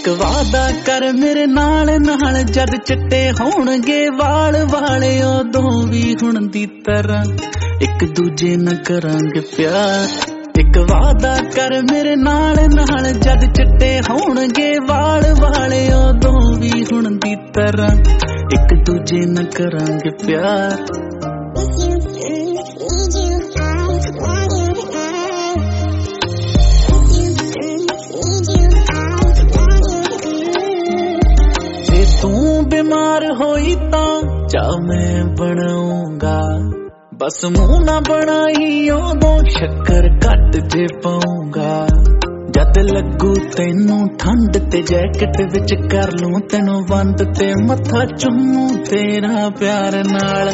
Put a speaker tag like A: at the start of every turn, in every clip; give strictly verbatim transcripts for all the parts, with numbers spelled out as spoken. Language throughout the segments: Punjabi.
A: ਇੱਕ ਵਾਦਾ ਕਰ ਮੇਰੇ ਨਾਲ ਨਾਲ ਜਦ ਚਿੱਟੇ ਹੋਣਗੇ ਵਾਲ ਵਾਲੇ ਉਦੋਂ ਵੀ ਹੁਣ ਦੀ ਤਰ੍ਹਾਂ ਇੱਕ ਦੂਜੇ ਨਾਲ ਕਰਾਂਗੇ ਪਿਆਰ। ਇੱਕ ਵਾਦਾ ਕਰ ਮੇਰੇ ਨਾਲ ਨਾਲ ਜਦ ਚਿੱਟੇ ਹੋਣਗੇ ਵਾਲ ਵਾਲੇ ਉਦੋਂ ਵੀ ਹੁਣ ਦੀ ਤਰ੍ਹਾਂ ਇੱਕ ਦੂਜੇ ਨਾਲ ਕਰਾਂਗੇ ਪਿਆਰ। ਜੇ ਤੂੰ ਬਿਮਾਰ ਹੋਈ ਤਾਂ ਚਾਹ ਮੈਂ ਬਣਾਉਂਗਾ, ਬਸ ਮੂੰਹ ਨਾ ਬਣਾਈ ਉਦੋਂ ਸ਼ੱਕਰ ਘੱਟ ਜੇ ਪਾਉਂਗਾ। ਜਦ ਲੱਗੂ ਤੈਨੂੰ ਠੰਡ ਤੇ ਜੈਕਟ ਵਿੱਚ ਕਰ ਲੂੰ ਤੈਨੂੰ ਬੰਦ ਤੇ ਮੱਥਾ ਚੁੰਮੂ ਤੇਰਾ ਪਿਆਰ ਨਾਲ।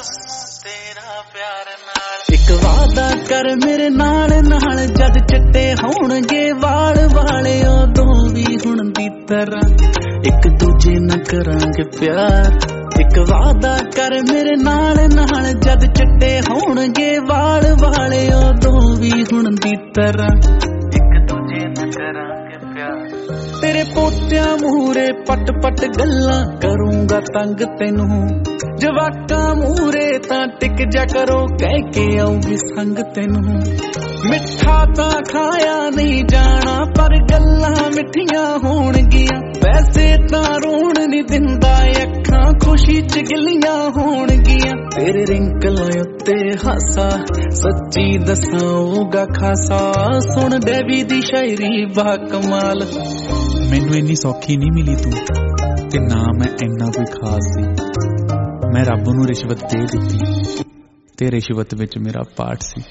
A: ਇੱਕ ਵਾਦਾ ਕਰ ਮੇਰੇ ਨਾਲ ਨਾਲ ਜਦ ਚਿੱਟੇ ਹੋਣਗੇ ਵਾਲ ਵਾਲੇ ਉਦੋਂ ਵੀ ਹੁਣ ਦੀ ਤਰ੍ਹਾਂ ਇੱਕ ਦੂਜੇ ਨਾਲ ਕਰਾਂਗੇ ਪਿਆਰ। ਇੱਕ ਵਾਦਾ ਕਰ ਮੇਰੇ ਨਾਲ ਨਾਲ ਜਦ ਚਿੱਟੇ ਹੋਣਗੇ ਵਾਲ ਵਾਲੇ ਉਦੋਂ ਵੀ ਹੁਣ ਦੀ ਤਰ੍ਹਾਂ ਇੱਕ ਦੂਜੇ ਨਾਲ ਕਰਾਂਗੇ ਪਿਆਰ। ਤੇਰੇ ਪੋਤਿਆਂ ਮੂਹਰੇ ਪਟ ਪਟ ਗੱਲਾਂ ਕਰੂੰਗਾ ਤੰਗ ਤੈਨੂੰ, ਜਵਾਕਾਂ ਮੂਹਰੇ ਤਾਂ ਟਿਕ ਜਾ ਕਰੋ ਕਹਿ ਕੇ ਆਊਗੀ ਸੰਗ ਤੈਨੂੰ। ਮਿੱਠਾ ਤਾਂ ਖਾਇਆ ਨਹੀਂ ਜਾਣਾ ਪਰ ਗੱਲਾਂ ਮਿੱਠੀਆਂ ਹੋਣਗੀਆਂ, ਵੈਸੇ ਤਾਂ ਰੋਣ ਨਹੀਂ ਦਿੰਦਾ ਅੱਖਾਂ ਖੁਸ਼ੀ ਚ ਗਿੱਲੀਆਂ ਹੋਣਗੀਆਂ। ਤੇਰੇ ਰਿੰਕਲਾਂ ਉੱਤੇ ਹਾਸਾ ਸੱਚੀ ਦਸਾਊਗਾ ਖਾਸਾ, ਸੁਣ ਬੇਬੀ ਦੀ ਸ਼ਾਇਰੀ ਬਾ ਕਮਾਲ।
B: ਮੈਨੂੰ ਇੰਨੀ ਸੌਖੀ ਨਹੀਂ ਮਿਲੀ ਤੂੰ ਤੇ ਨਾ ਮੈਂ ਇੰਨਾ ਕੋਈ ਖਾਸ ਸੀ। ਮੈਂ ਰੱਬ ਨੂੰ ਰਿਸ਼ਵਤ ਦੇ ਦਿੱਤੀ ਤੇ ਰਿਸ਼ਵਤ ਵਿੱਚ ਮੇਰਾ ਪਾਠ ਸੀ।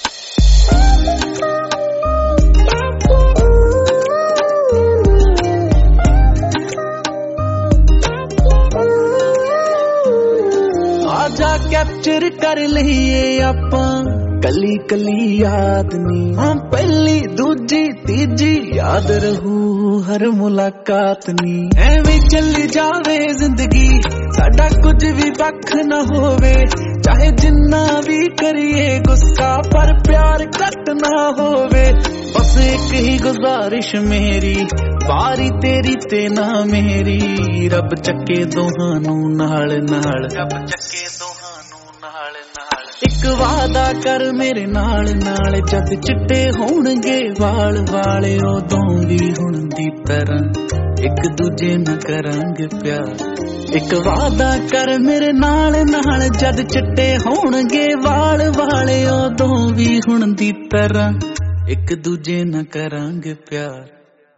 B: ਆਜਾ
A: ਕੈਪਚਰ ਕਰ ਲਈਏ ਆਪਾਂ ਕੱਲੀ ਕੱਲੀ ਯਾਦ ਨੀ, ਹਾਂ ਪਹਿਲੀ ਦੂਜੀ ਤੀਜੀ ਯਾਦ ਰਹੂ ਹਰ ਮੁਲਾਕਾਤ ਨੀ। ਐਵੇਂ ਚੱਲੀ ਜਾਵੇ ਜ਼ਿੰਦਗੀ ਸਾਡਾ ਕੁਝ ਵੀ ਵੱਖ ਨਾ ਹੋਵੇ, ਚਾਹੇ ਜਿੰਨਾ ਵੀ ਕਰੀਏ ਗੁੱਸਾ ਪਰ ਪਿਆਰ ਘੱਟ ਨਾ ਹੋਵੇ। ਬਸ ਇੱਕ ਹੀ ਗੁਜ਼ਾਰਿਸ਼ ਮੇਰੀ ਵਾਰੀ ਤੇਰੀ ਤੇ ਨਾ ਮੇਰੀ, ਰੱਬ ਚੱਕੇ ਦੋਹਾਂ ਨੂੰ ਨਾਲ ਨਾਲ, ਰੱਬ ਚੱਕੇ ਦੋਹਾਂ ਨੂੰ ਨਾਲ ਨਾਲ। ਇੱਕ ਵਾਦਾ ਕਰ ਮੇਰੇ ਨਾਲ ਨਾਲ ਜਦ ਚਿੱਟੇ ਹੋਣਗੇ ਵਾਲ ਵਾਲੇ ਉਦੋਂ ਵੀ ਹੁਣ ਦੀ ਤਰ੍ਹਾਂ ਇੱਕ ਦੂਜੇ ਨਾਲ ਕਰਾਂਗੇ ਪਿਆਰ। ਇੱਕ ਵਾਦਾ ਕਰ ਮੇਰੇ ਨਾਲ ਨਾਲ ਜਦ ਚਿੱਟੇ ਹੋਣਗੇ ਵਾਲ ਵਾਲੇ ਉਦੋਂ ਵੀ ਹੁਣ ਦੀ ਤਰ੍ਹਾਂ ਇੱਕ ਦੂਜੇ ਨਾਲ ਕਰਾਂਗੇ ਪਿਆਰ।